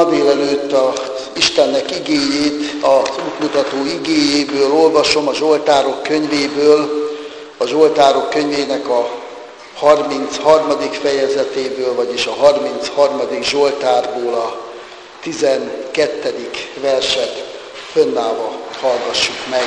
ma délelőtt az Istennek igéjét, az útmutató igéjéből olvasom, a Zsoltárok könyvéből, a Zsoltárok könyvének a 33. fejezetéből, vagyis a 33. Zsoltárból a 12. verset fönnállva hallgassuk meg.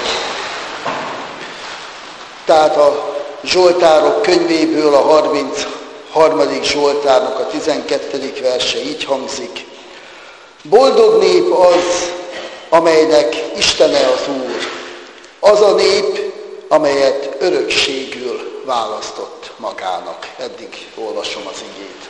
Tehát a Zsoltárok könyvéből a 33. Zsoltárnak a 12. verse így hangzik. Boldog nép az, amelynek Istene az Úr, az a nép, amelyet örökségül választott magának. Eddig olvasom az igét.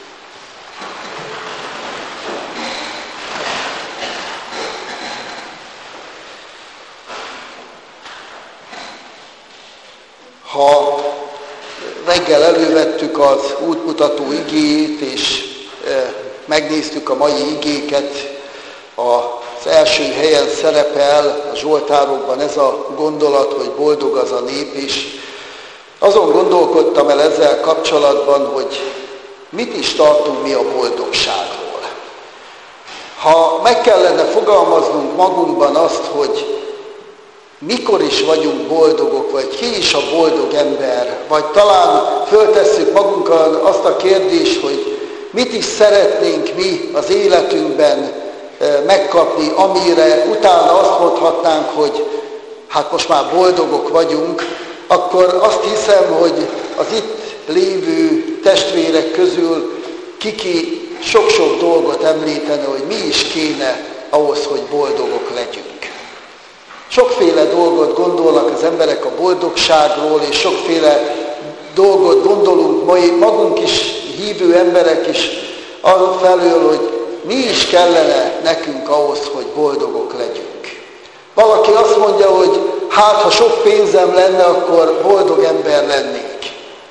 Ha reggel elővettük az útmutató igéjét, és megnéztük a mai igéket, az első helyen szerepel a Zsoltárokban ez a gondolat, hogy boldog az a nép, és azon gondolkodtam el ezzel kapcsolatban, hogy mit is tartunk mi a boldogságról. Ha meg kellene fogalmaznunk magunkban azt, hogy mikor is vagyunk boldogok, vagy ki is a boldog ember, vagy talán föltesszük magunkon azt a kérdést, hogy mit is szeretnénk mi az életünkben megkapni, amire utána azt mondhatnánk, hogy hát most már boldogok vagyunk, akkor azt hiszem, hogy az itt lévő testvérek közül kiki sok-sok dolgot említene, hogy mi is kéne ahhoz, hogy boldogok legyünk. Sokféle dolgot gondolnak az emberek a boldogságról, és sokféle dolgot gondolunk magunk is, hívő emberek is afelől, hogy mi is kellene nekünk ahhoz, hogy boldogok legyünk. Valaki azt mondja, hogy hát, ha sok pénzem lenne, akkor boldog ember lennék.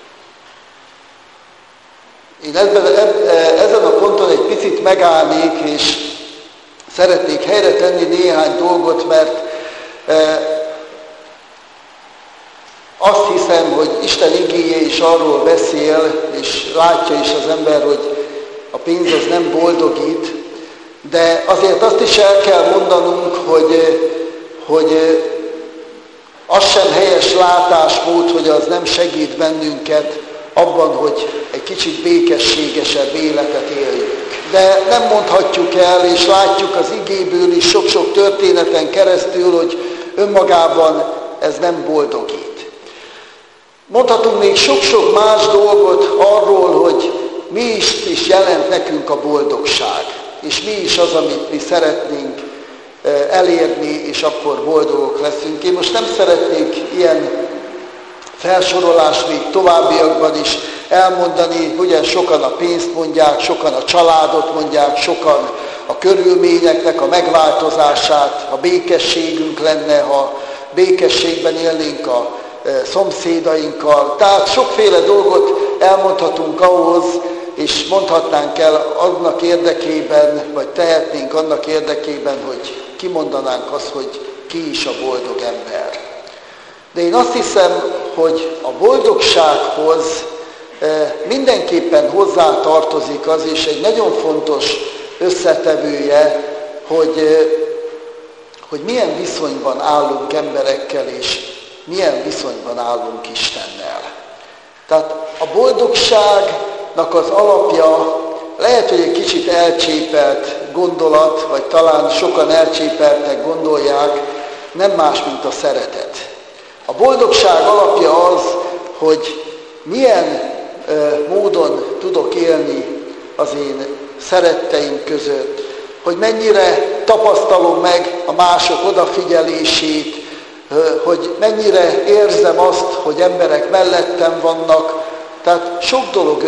Én ezen a ponton egy picit megállnék, és szeretnék helyre tenni néhány dolgot, mert azt hiszem, hogy Isten igéje is arról beszél, és látja is az ember, hogy a pénz az nem boldogít, de azért azt is el kell mondanunk, hogy az sem helyes látásmód, hogy az nem segít bennünket abban, hogy egy kicsit békességesebb életet éljünk. De nem mondhatjuk el, és látjuk az igéből is sok-sok történeten keresztül, hogy önmagában ez nem boldogít. Mondhatunk még sok-sok más dolgot arról, hogy mi is jelent nekünk a boldogság, és mi is az, amit mi szeretnénk elérni, és akkor boldogok leszünk. Én most nem szeretnék ilyen felsorolást még továbbiakban is elmondani, ugye sokan a pénzt mondják, sokan a családot mondják, sokan a körülményeknek a megváltozását, ha békességünk lenne, ha békességben élnénk a szomszédainkkal. Tehát sokféle dolgot elmondhatunk ahhoz, és mondhatnánk el annak érdekében, vagy tehetnénk annak érdekében, hogy kimondanánk azt, hogy ki is a boldog ember. De én azt hiszem, hogy a boldogsághoz mindenképpen hozzá tartozik az is egy nagyon fontos összetevője, hogy milyen viszonyban állunk emberekkel, és milyen viszonyban állunk Istennel. Tehát a boldogságnak az alapja lehet, hogy egy kicsit elcsépelt gondolat, vagy talán sokan elcsépeltek gondolják, nem más, mint a szeretet. A boldogság alapja az, hogy milyen módon tudok élni az én szeretteim között, hogy mennyire tapasztalom meg a mások odafigyelését, hogy mennyire érzem azt, hogy emberek mellettem vannak. Tehát sok dolog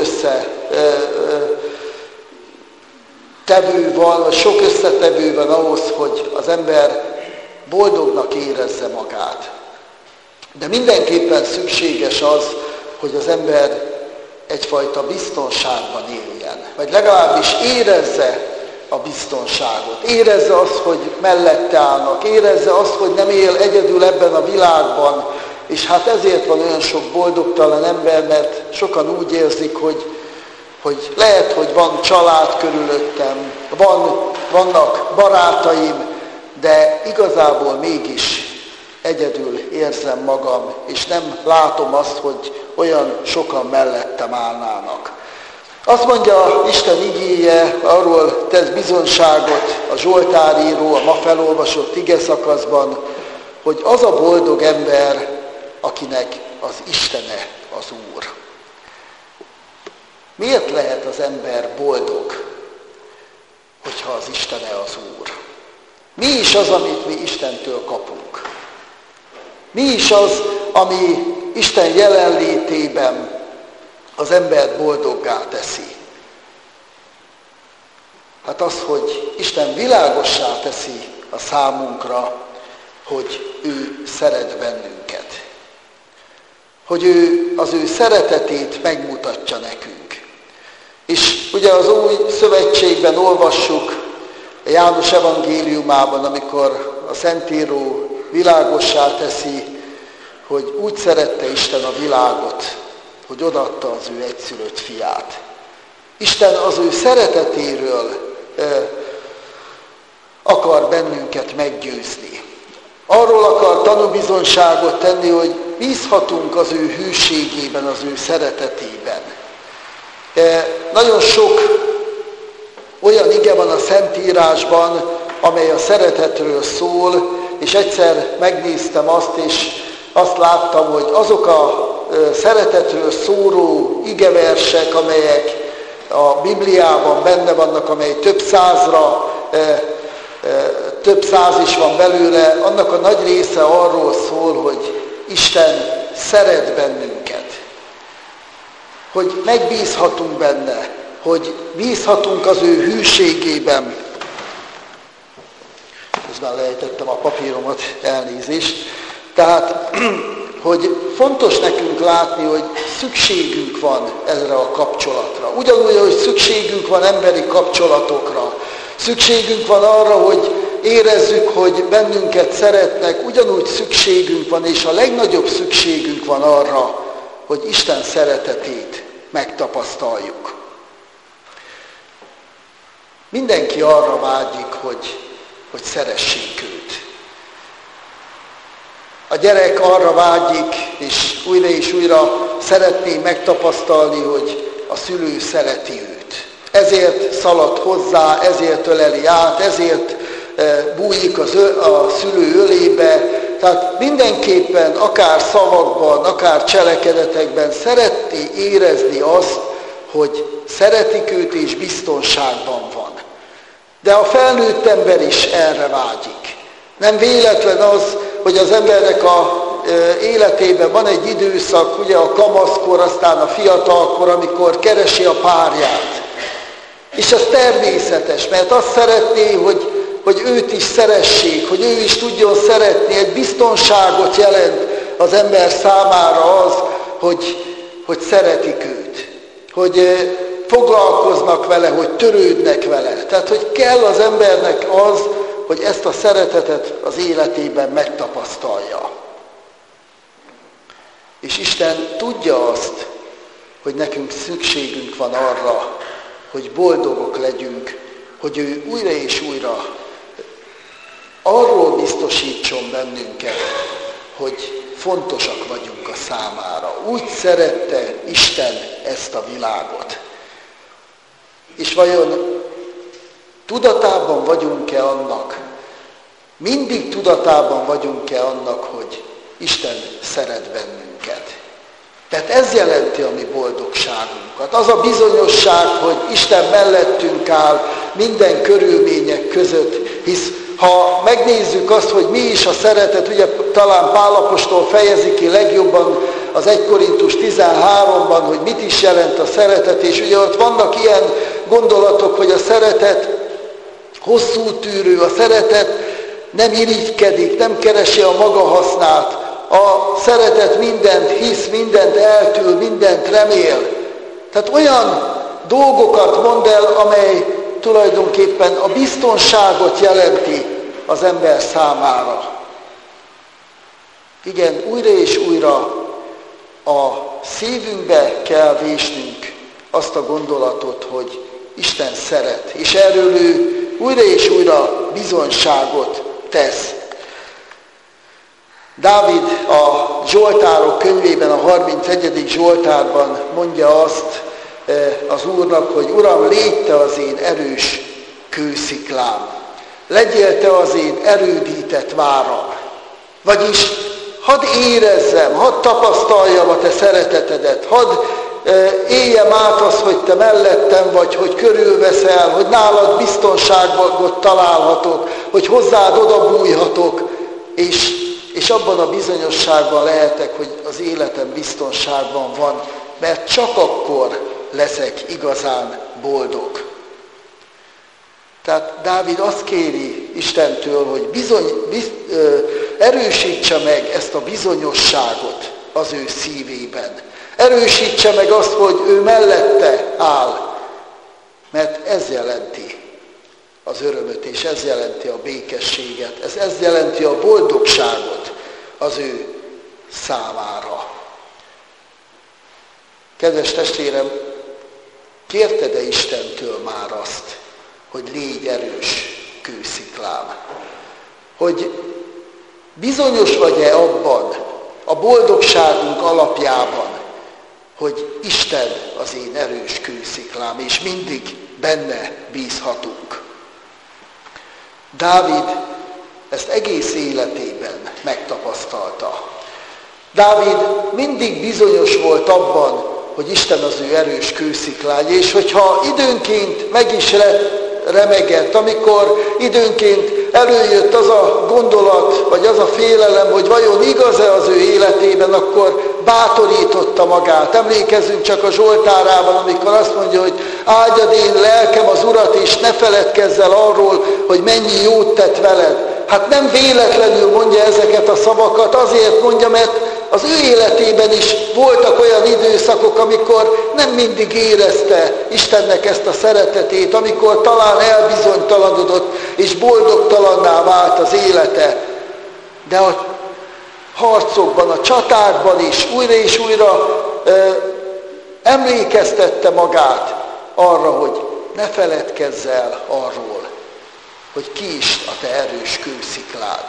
összetevő van, sok összetevő van ahhoz, hogy az ember boldognak érezze magát. De mindenképpen szükséges az, hogy az ember egyfajta biztonságban éljen, vagy legalábbis érezze a biztonságot, érezze azt, hogy mellette állnak, érezze azt, hogy nem él egyedül ebben a világban, és hát ezért van olyan sok boldogtalan ember, mert sokan úgy érzik, hogy lehet, hogy van család körülöttem, vannak barátaim, de igazából mégis egyedül érzem magam, és nem látom azt, hogy olyan sokan mellettem állnának. Azt mondja Isten igéje, arról tesz bizonyságot a Zsoltáríró, a ma felolvasott igeszakaszban, hogy az a boldog ember, akinek az Istene az Úr. Miért lehet az ember boldog, hogyha az Istene az Úr? Mi is az, amit mi Istentől kapunk? Mi is az, ami Isten jelenlétében az embert boldoggá teszi? Hát az, hogy Isten világossá teszi a számunkra, hogy ő szeret bennünket. Hogy az ő szeretetét megmutatja nekünk. És ugye az Új Szövetségben olvassuk a János evangéliumában, amikor a Szentíró világossá teszi, hogy úgy szerette Isten a világot, hogy odaadta az ő egyszülött fiát. Isten az ő szeretetéről akar bennünket meggyőzni. Arról akar tanúbizonyságot tenni, hogy bízhatunk az ő hűségében, az ő szeretetében. Nagyon sok olyan ige van a Szentírásban, amely a szeretetről szól, és egyszer megnéztem azt, és azt láttam, hogy azok a szeretetről szóló igeversek, amelyek a Bibliában benne vannak, amely több száz is van belőle, annak a nagy része arról szól, hogy Isten szeret bennünket. Hogy megbízhatunk benne, hogy bízhatunk az ő hűségében. Közben lejtettem a papíromat, elnézést. Tehát, hogy fontos nekünk látni, hogy szükségünk van erre a kapcsolatra. Ugyanúgy, hogy szükségünk van emberi kapcsolatokra. Szükségünk van arra, hogy érezzük, hogy bennünket szeretnek, ugyanúgy szükségünk van, és a legnagyobb szükségünk van arra, hogy Isten szeretetét megtapasztaljuk. Mindenki arra vágyik, hogy szeressék őt. A gyerek arra vágyik, és újra szeretné megtapasztalni, hogy a szülő szereti őt. Ezért szalad hozzá, ezért öleli át, ezért bújik a szülő ölébe. Tehát mindenképpen, akár szavakban, akár cselekedetekben szeretné érezni azt, hogy szeretik őt és biztonságban van. De a felnőtt ember is erre vágyik. Nem véletlen az, hogy az embernek a életében van egy időszak, ugye a kamaszkor, aztán a fiatalkor, amikor keresi a párját. És ez természetes, mert azt szeretné, hogy őt is szeressék, hogy ő is tudjon szeretni. Egy biztonságot jelent az ember számára az, hogy szeretik őt. Hogy foglalkoznak vele, hogy törődnek vele. Tehát, hogy kell az embernek az, hogy ezt a szeretetet az életében megtapasztalja. És Isten tudja azt, hogy nekünk szükségünk van arra, hogy boldogok legyünk, hogy ő újra és újra arról biztosítson bennünket, hogy fontosak vagyunk a számára. Úgy szerette Isten ezt a világot. És vajon tudatában vagyunk-e annak, mindig tudatában vagyunk-e annak, hogy Isten szeret bennünket? Tehát ez jelenti a mi boldogságunkat. Az a bizonyosság, hogy Isten mellettünk áll minden körülmények között, hisz ha megnézzük azt, hogy mi is a szeretet, ugye talán Pál apostol fejezi ki legjobban az 1 Korintus 13-ban, hogy mit is jelent a szeretet, és ugye ott vannak ilyen gondolatok, hogy a szeretet hosszú tűrő, a szeretet nem irigykedik, nem keresi a maga hasznát, a szeretet mindent hisz, mindent eltűl, mindent remél. Tehát olyan dolgokat mond el, amely tulajdonképpen a biztonságot jelenti az ember számára. Igen, újra és újra a szívünkbe kell vésnünk azt a gondolatot, hogy Isten szeret, és erről ő újra és újra bizonyságot tesz. Dávid a Zsoltárok könyvében, a 31. Zsoltárban mondja azt az Úrnak, hogy Uram, légy te az én erős kősziklám, legyél te az én erődített váram. Vagyis hadd érezzem, hadd tapasztaljam a te szeretetedet, hadd éljem át azt, hogy te mellettem vagy, hogy körülveszel, hogy nálad biztonságot találhatok, hogy hozzád odabújhatok, és abban a bizonyosságban lehetek, hogy az életem biztonságban van, mert csak akkor leszek igazán boldog. Tehát Dávid azt kéri Istentől, hogy erősítse meg ezt a bizonyosságot az ő szívében. Erősítse meg azt, hogy ő mellette áll, mert ez jelenti az örömöt, és ez jelenti a békességet, ez jelenti a boldogságot az ő számára. Kedves testvérem, kérted-e Istentől már azt, hogy légy erős kősziklám? Hogy bizonyos vagy-e abban, a boldogságunk alapjában, hogy Isten az én erős kősziklám, és mindig benne bízhatunk. Dávid ezt egész életében megtapasztalta. Dávid mindig bizonyos volt abban, hogy Isten az ő erős kősziklája, és hogyha időnként meg is remegett, amikor időnként előjött az a gondolat, vagy az a félelem, hogy vajon igaz-e az ő életében, akkor bátorította magát. Emlékezzünk csak a Zsoltárában, amikor azt mondja, hogy áldjad én lelkem az Urat, és ne feledkezz el arról, hogy mennyi jót tett veled. Hát nem véletlenül mondja ezeket a szavakat, azért mondja, mert az ő életében is voltak olyan időszakok, amikor nem mindig érezte Istennek ezt a szeretetét, amikor talán elbizonytalanodott és boldogtalanná vált az élete. De a harcokban, a csatákban is újra és újra emlékeztette magát arra, hogy ne feledkezz el arról, hogy ki is a te erős kősziklád.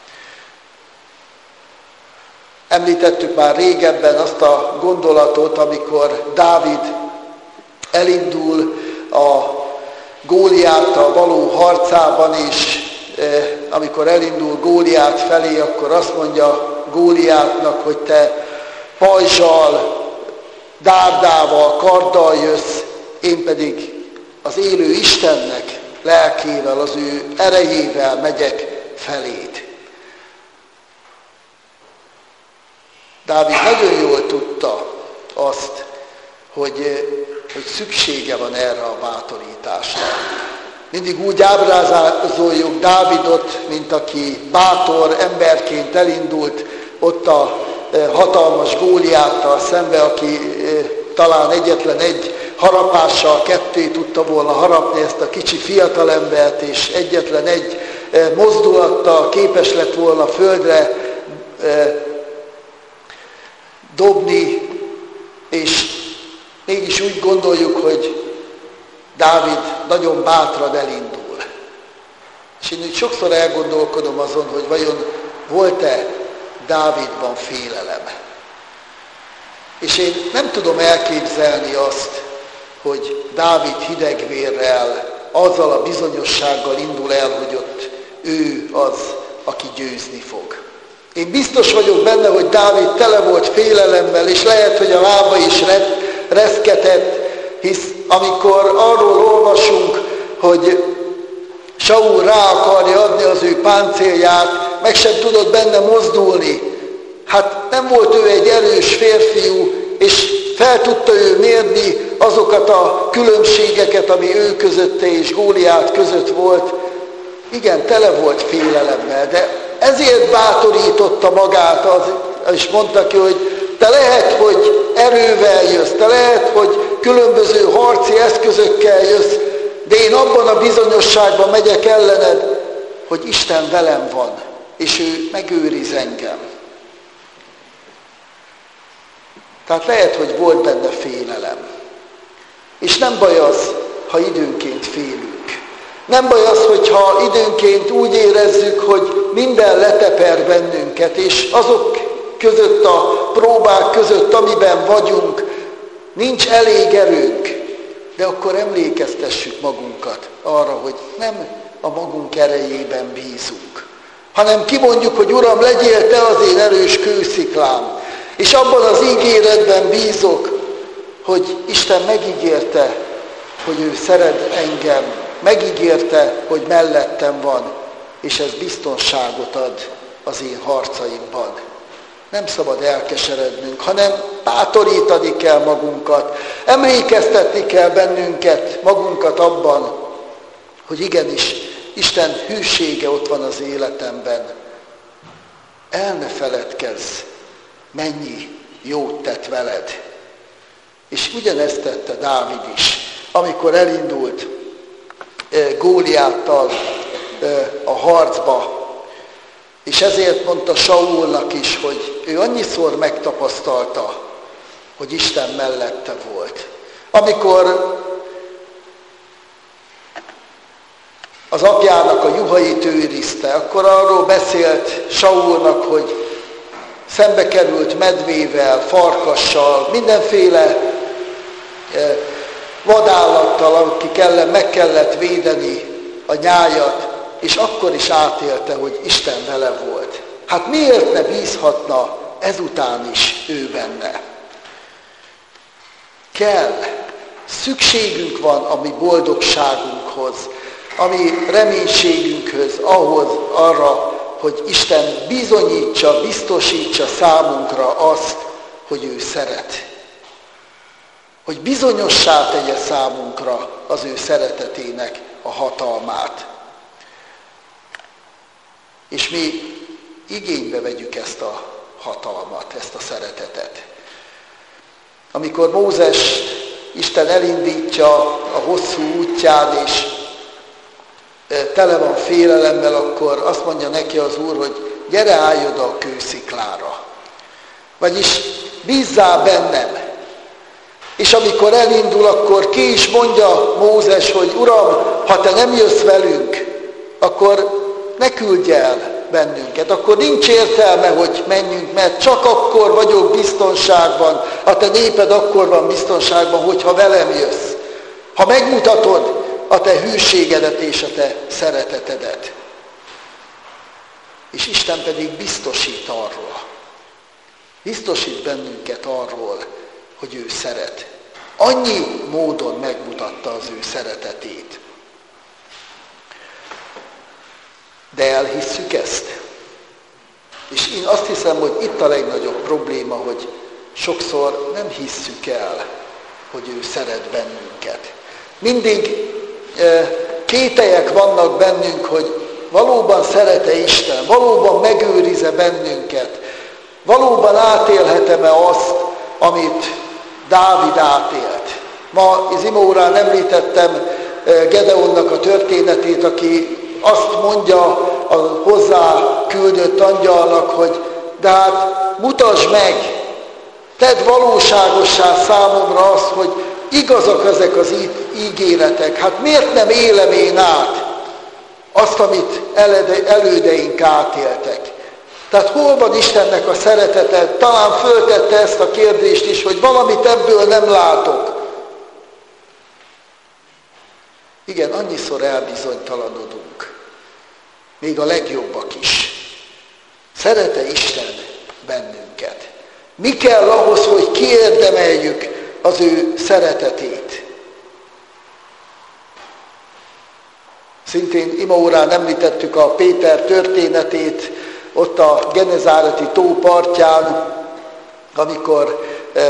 Említettük már régebben azt a gondolatot, amikor Dávid elindul a Góliáttal való harcában, és amikor elindul Góliát felé, akkor azt mondja Góliátnak, hogy te pajzsal, dárdával, karddal jössz, én pedig az élő Istennek lelkével, az ő erejével megyek feléd. Dávid nagyon jól tudta azt, hogy szüksége van erre a bátorításra. Mindig úgy ábrázoljuk Dávidot, mint aki bátor emberként elindult ott a hatalmas Góliáttal szembe, aki talán egyetlen egy harapással ketté tudta volna harapni ezt a kicsi fiatalembert, és egyetlen egy mozdulattal képes lett volna földre dobni, és mégis úgy gondoljuk, hogy Dávid nagyon bátran elindul. És én úgy sokszor elgondolkodom azon, hogy vajon volt-e Dávidban félelem. És én nem tudom elképzelni azt, hogy Dávid hidegvérrel, azzal a bizonyossággal indul el, hogy ott ő az, aki győzni fog. Én biztos vagyok benne, hogy Dávid tele volt félelemmel, és lehet, hogy a lába is reszketett, hisz amikor arról olvasunk, hogy Saul rá akarja adni az ő páncélját, meg sem tudott benne mozdulni. Hát nem volt ő egy erős férfiú, és fel tudta ő mérni azokat a különbségeket, ami ő közötte és Góliát között volt. Igen, tele volt félelemmel, de ezért bátorította magát, és mondta ki, hogy te lehet, hogy erővel jössz, te lehet, hogy különböző harci eszközökkel jössz, de én abban a bizonyosságban megyek ellened, hogy Isten velem van, és ő megőriz engem. Tehát lehet, hogy volt benne félelem. És nem baj az, ha időnként félünk. Nem baj az, hogyha időnként úgy érezzük, hogy minden leteper bennünket, és azok között, a próbák között, amiben vagyunk, nincs elég erőnk. De akkor emlékeztessük magunkat arra, hogy nem a magunk erejében bízunk, hanem kimondjuk, hogy Uram, legyél Te az én erős kősziklám. És abban az ígéretben bízok, hogy Isten megígérte, hogy ő szeret engem, megígérte, hogy mellettem van, és ez biztonságot ad az én harcaimban. Nem szabad elkeserednünk, hanem bátorítani kell magunkat, emlékeztetni kell bennünket, magunkat abban, hogy igenis, Isten hűsége ott van az életemben. El ne feledkezz, mennyi jót tett veled. És ugyanezt tette Dávid is, amikor elindult Góliáttal a harcba, és ezért mondta Saulnak is, hogy ő annyiszor megtapasztalta, hogy Isten mellette volt. Amikor az apjának a juhait őrizte, akkor arról beszélt Saulnak, hogy szembe került medvével, farkassal, mindenféle vadállattal, akik ellen meg kellett védeni a nyájat, és akkor is átélte, hogy Isten vele volt. Hát miért ne bízhatna ezután is ő benne? Kell, szükségünk van a mi boldogságunkhoz, a mi reménységünkhöz, ahhoz, arra, hogy Isten bizonyítsa, biztosítsa számunkra azt, hogy ő szeret. Hogy bizonyossá tegye számunkra az ő szeretetének a hatalmát. És mi igénybe vegyük ezt a hatalmat, ezt a szeretetet. Amikor Mózes Isten elindítja a hosszú útján, és tele van félelemmel, akkor azt mondja neki az Úr, hogy gyere, állj oda a kősziklára. Vagyis bízzál bennem. És amikor elindul, akkor ki is mondja Mózes, hogy Uram, ha te nem jössz velünk, akkor ne küldj el bennünket. Akkor nincs értelme, hogy menjünk, mert csak akkor vagyok biztonságban, a te néped akkor van biztonságban, hogyha velem jössz. Ha megmutatod a te hűségedet és a te szeretetedet. És Isten pedig biztosít arról. Biztosít bennünket arról, hogy ő szeret. Annyi módon megmutatta az ő szeretetét. De elhisszük ezt? És én azt hiszem, hogy itt a legnagyobb probléma, hogy sokszor nem hisszük el, hogy ő szeret bennünket. Mindig kételyek vannak bennünk, hogy valóban szeret-e Isten, valóban megőriz-e bennünket, valóban átélhetem-e azt, amit Dávid átélt. Ma az imaórán említettem Gedeonnak a történetét, aki azt mondja a hozzá küldött angyalnak, hogy de hát mutasd meg, tedd valóságossá számomra azt, hogy igazak ezek az ígéretek. Hát miért nem élem én át azt, amit elődeink átéltek? Tehát hol van Istennek a szeretete? Talán föltette ezt a kérdést is, hogy valamit ebből nem látok. Igen, annyiszor elbizonytalanodunk. Még a legjobbak is. Szeret-e Isten bennünket? Mi kell ahhoz, hogy kiérdemeljük az ő szeretetét? Szintén imaórán említettük a Péter történetét, ott a Genezáreti tó partján, amikor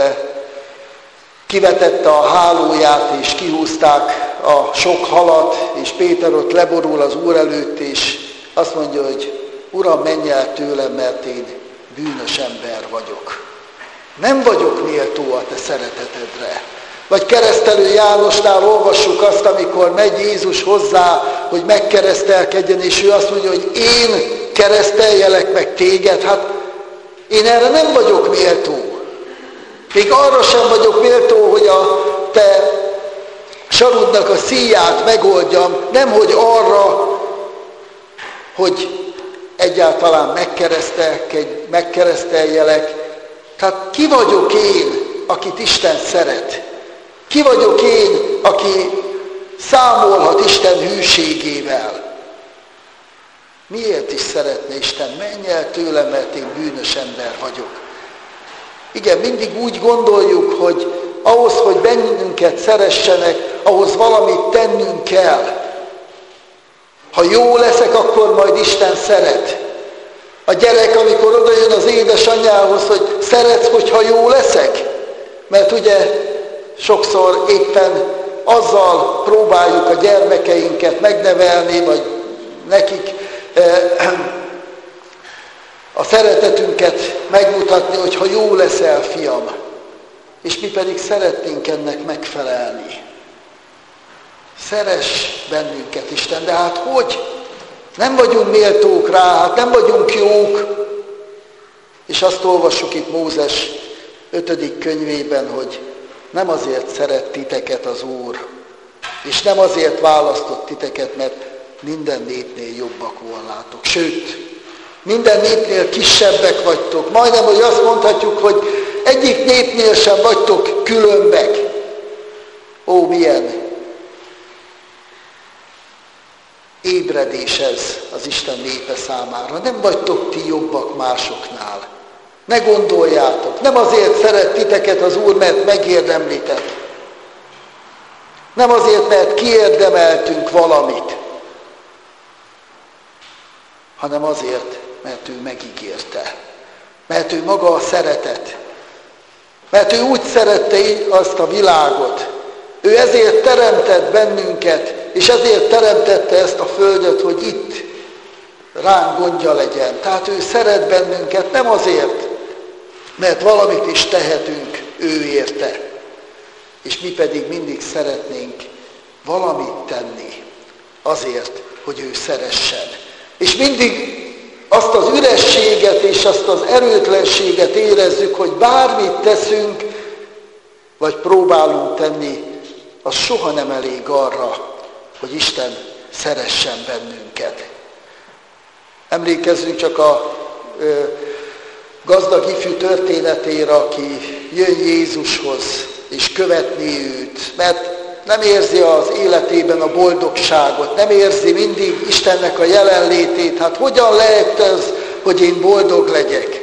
kivetette a hálóját, és kihúzták a sok halat, és Péter ott leborul az Úr előtt, és azt mondja, hogy Uram, menj el tőlem, mert én bűnös ember vagyok. Nem vagyok méltó a te szeretetedre. Vagy Keresztelő Jánosnál olvassuk azt, amikor megy Jézus hozzá, hogy megkeresztelkedjen, és ő azt mondja, hogy én kereszteljelek meg téged. Hát én erre nem vagyok méltó. Még arra sem vagyok méltó, hogy a te sarudnak a szíját megoldjam, nemhogy arra, hogy egyáltalán megkereszteljelek. Tehát ki vagyok én, akit Isten szeret? Ki vagyok én, aki számolhat Isten hűségével? Miért is szeretne Isten? Menj el tőlem, mert én bűnös ember vagyok. Igen, mindig úgy gondoljuk, hogy ahhoz, hogy bennünket szeressenek, ahhoz valamit tennünk kell. Ha jó leszek, akkor majd Isten szeret. A gyerek, amikor odajön az édesanyjához, hogy szeretsz, hogyha jó leszek? Mert ugye sokszor éppen azzal próbáljuk a gyermekeinket megnevelni, vagy nekik a szeretetünket megmutatni, hogy ha jó leszel, fiam. És mi pedig szeretnénk ennek megfelelni. Szeress bennünket Isten, de hát hogy? Nem vagyunk méltók rá, hát nem vagyunk jók. És azt olvassuk itt Mózes 5. könyvében, hogy nem azért szeret titeket az Úr, és nem azért választott titeket, mert minden népnél jobbak volnátok. Sőt, minden népnél kisebbek vagytok. Majdnem, hogy azt mondhatjuk, hogy egyik népnél sem vagytok különbek. Ó, milyen ébredés ez az Isten népe számára. Nem vagytok ti jobbak másoknál. Ne gondoljátok, nem azért szeret titeket az Úr, mert megérdemlitek. Nem azért, mert kiérdemeltünk valamit, hanem azért, mert ő megígérte. Mert ő maga a szeretet. Mert ő úgy szerette azt a világot. Ő ezért teremtett bennünket, és ezért teremtette ezt a földet, hogy itt ránk gondja legyen. Tehát ő szeret bennünket, nem azért, mert valamit is tehetünk ő érte. És mi pedig mindig szeretnénk valamit tenni azért, hogy ő szeressen. És mindig azt az ürességet és azt az erőtlenséget érezzük, hogy bármit teszünk, vagy próbálunk tenni, az soha nem elég arra, hogy Isten szeressen bennünket. Emlékezzünk csak a gazdag ifjú történetére, aki jön Jézushoz, és követni őt, mert nem érzi az életében a boldogságot, nem érzi mindig Istennek a jelenlétét. Hát hogyan lehet ez, hogy én boldog legyek?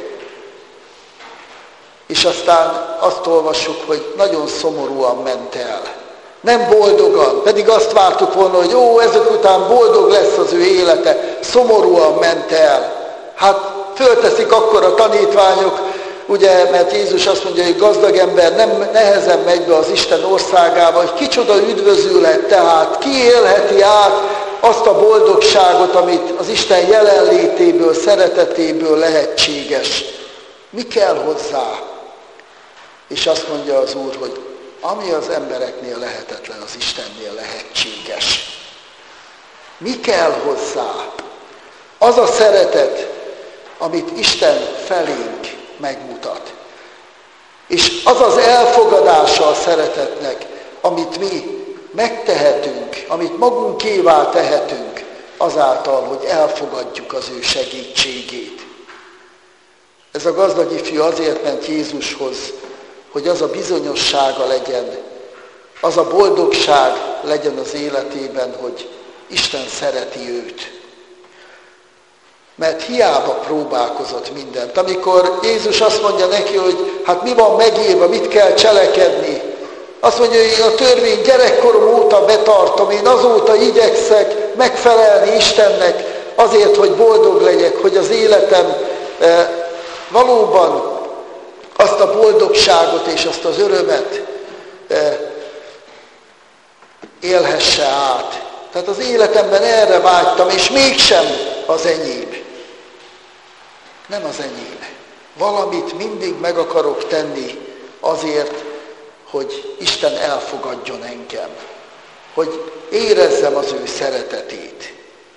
És aztán azt olvassuk, hogy nagyon szomorúan ment el. Nem boldogan, pedig azt vártuk volna, hogy ezek után boldog lesz az ő élete. Szomorúan ment el. Hát fölteszik akkor a tanítványok, ugye, mert Jézus azt mondja, hogy gazdag ember nem nehezen megy be az Isten országába, hogy kicsoda üdvözület, tehát ki élheti át azt a boldogságot, amit az Isten jelenlétéből, szeretetéből lehetséges. Mi kell hozzá? És azt mondja az Úr, hogy ami az embereknél lehetetlen, az Istennél lehetséges. Mi kell hozzá? Az a szeretet, amit Isten felénk megmutat. És az az elfogadása a szeretetnek, amit mi megtehetünk, amit magunkévá tehetünk, azáltal, hogy elfogadjuk az ő segítségét. Ez a gazdag ifjú azért ment Jézushoz, hogy az a bizonyossága legyen, az a boldogság legyen az életében, hogy Isten szereti őt. Mert hiába próbálkozott mindent. Amikor Jézus azt mondja neki, hogy hát mi van megírva, mit kell cselekedni. Azt mondja, hogy én a törvény gyerekkorom óta betartom, én azóta igyekszek megfelelni Istennek azért, hogy boldog legyek, hogy az életem valóban azt a boldogságot és azt az örömet élhesse át. Tehát az életemben erre vágytam, és mégsem az enyém. Nem az enyém. Valamit mindig meg akarok tenni azért, hogy Isten elfogadjon engem. Hogy érezzem az ő szeretetét.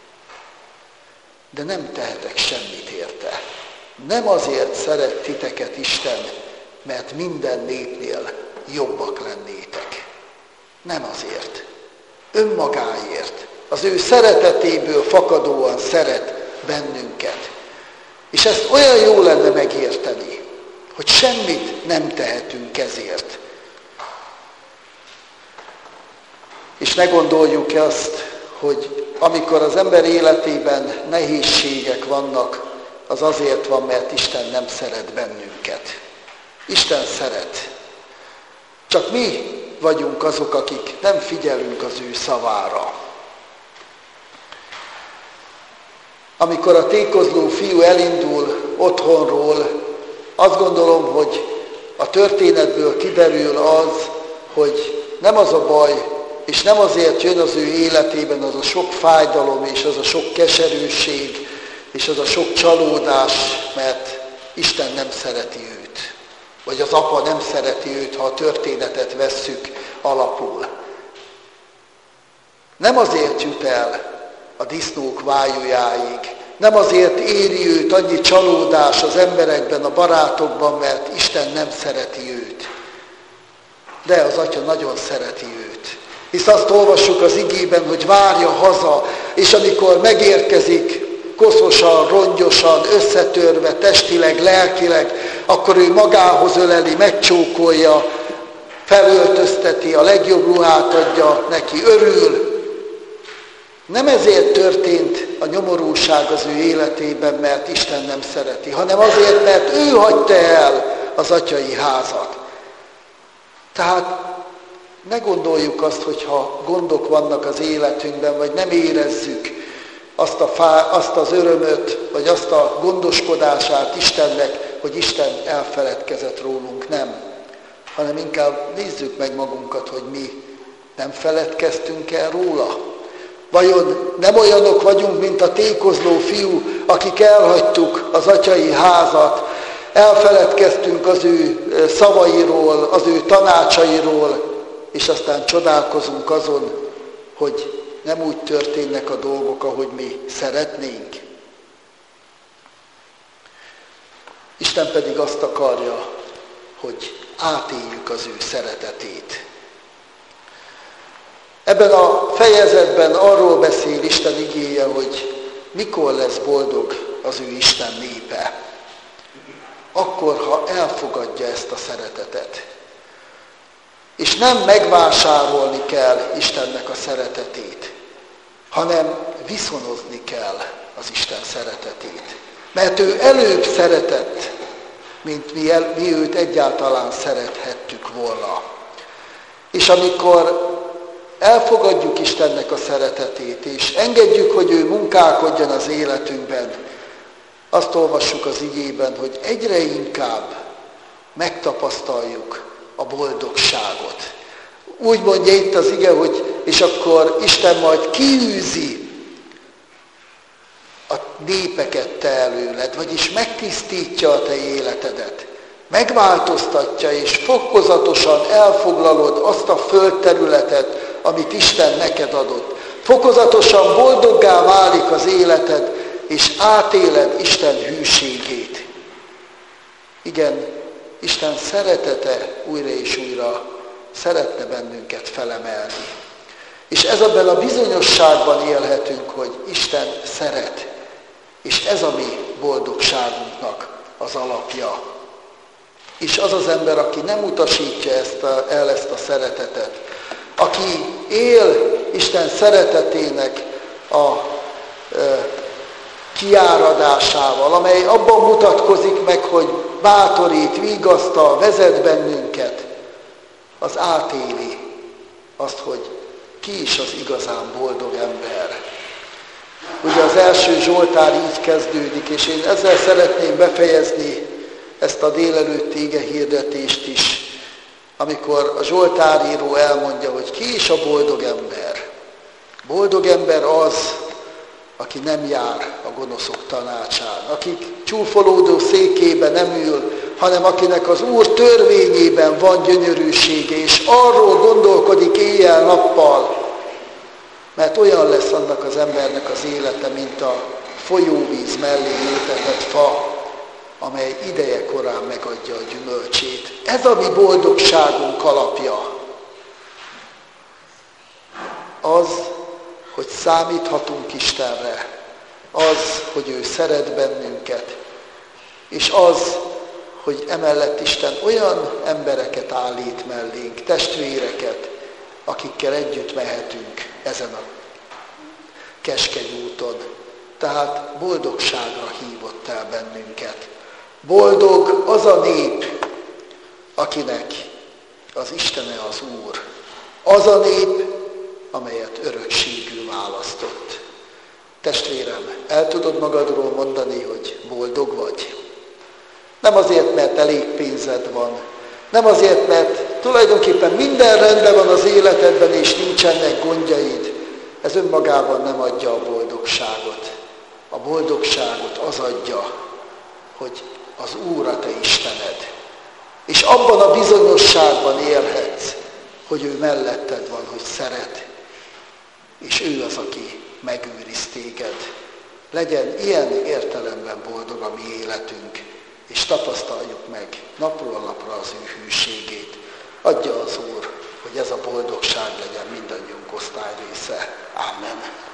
De nem tehetek semmit érte. Nem azért szeret titeket Isten, mert minden népnél jobbak lennétek. Nem azért. Önmagáért. Az ő szeretetéből fakadóan szeret bennünket. És ezt olyan jó lenne megérteni, hogy semmit nem tehetünk ezért. És ne gondoljuk azt, hogy amikor az ember életében nehézségek vannak, az azért van, mert Isten nem szeret bennünket. Isten szeret. Csak mi vagyunk azok, akik nem figyelünk az ő szavára. Amikor a tékozló fiú elindul otthonról, azt gondolom, hogy a történetből kiderül az, hogy nem az a baj, és nem azért jön az ő életében az a sok fájdalom, és az a sok keserűség, és az a sok csalódás, mert Isten nem szereti őt. Vagy az apa nem szereti őt, ha a történetet vesszük alapul. Nem azért jut el a disznók vájújáig, nem azért éri őt annyi csalódás az emberekben, a barátokban, mert Isten nem szereti őt. De az Atya nagyon szereti őt. Hisz azt olvassuk az igében, hogy várja haza, és amikor megérkezik, koszosan, rongyosan, összetörve, testileg, lelkileg, akkor ő magához öleli, megcsókolja, felöltözteti, a legjobb ruhát adja neki, örül. Nem ezért történt a nyomorúság az ő életében, mert Isten nem szereti, hanem azért, mert ő hagyta el az atyai házat. Tehát ne gondoljuk azt, hogyha gondok vannak az életünkben, vagy nem érezzük azt az örömöt, vagy azt a gondoskodását Istennek, hogy Isten elfeledkezett rólunk, nem. Hanem inkább nézzük meg magunkat, hogy mi nem feledkeztünk el róla. Vajon nem olyanok vagyunk, mint a tékozló fiú, akik elhagytuk az atyai házat, elfeledkeztünk az ő szavairól, az ő tanácsairól, és aztán csodálkozunk azon, hogy nem úgy történnek a dolgok, ahogy mi szeretnénk. Isten pedig azt akarja, hogy átéljük az ő szeretetét. Ebben a fejezetben arról beszél Isten igéje, hogy mikor lesz boldog az ő Isten népe. Akkor, ha elfogadja ezt a szeretetet. És nem megvásárolni kell Istennek a szeretetét, hanem viszonozni kell az Isten szeretetét. Mert ő előbb szeretett, mint mi őt egyáltalán szerethettük volna. És amikor elfogadjuk Istennek a szeretetét, és engedjük, hogy ő munkálkodjon az életünkben, azt olvassuk az igében, hogy egyre inkább megtapasztaljuk a boldogságot. Úgy mondja itt az ige, hogy és akkor Isten majd kiűzi a népeket te előled, vagyis megtisztítja a te életedet. Megváltoztatja, és fokozatosan elfoglalod azt a földterületet, amit Isten neked adott. Fokozatosan boldoggá válik az életed, és átéled Isten hűségét. Igen, Isten szeretete újra és újra szeretne bennünket felemelni. És ebben a bizonyosságban élhetünk, hogy Isten szeret, és ez a mi boldogságunknak az alapja. És az az ember, aki nem utasítja el ezt a szeretetet, aki él Isten szeretetének a kiáradásával, amely abban mutatkozik meg, hogy bátorít, vigasztal, vezet bennünket, az átéli azt, hogy ki is az igazán boldog ember. Ugye az első Zsoltár így kezdődik, és én ezzel szeretném befejezni ezt a délelőtti ige hirdetést is, amikor a Zsoltáríró elmondja, hogy ki is a boldog ember. Boldog ember az, aki nem jár a gonoszok tanácsán, akik csúfolódó székében nem ül, hanem akinek az Úr törvényében van gyönyörűsége, és arról gondolkodik éjjel-nappal, mert olyan lesz annak az embernek az élete, mint a folyóvíz mellé ültetett fa, amely ideje korán megadja a gyümölcsét. Ez a mi boldogságunk alapja. az, hogy számíthatunk Istenre, az, hogy ő szeret bennünket, és az, hogy emellett Isten olyan embereket állít mellénk, testvéreket, akikkel együtt mehetünk ezen a keskeny úton. Tehát boldogságra hívott el bennünket. Boldog az a nép, akinek az Istene az Úr. Az a nép, amelyet örökségül választott. Testvérem, el tudod magadról mondani, hogy boldog vagy? Nem azért, mert elég pénzed van, nem azért, mert tulajdonképpen minden rendben van az életedben, és nincsenek gondjaid. Ez önmagában nem adja a boldogságot. A boldogságot az adja, hogy az Úr a te Istened. És abban a bizonyosságban élhetsz, hogy ő melletted van, hogy szeret. És ő az, aki megőriz téged. Legyen ilyen értelemben boldog a mi életünk, és tapasztaljuk meg napról napra az ő hűségét. Adja az Úr, hogy ez a boldogság legyen mindannyiunk osztályrésze. Amen.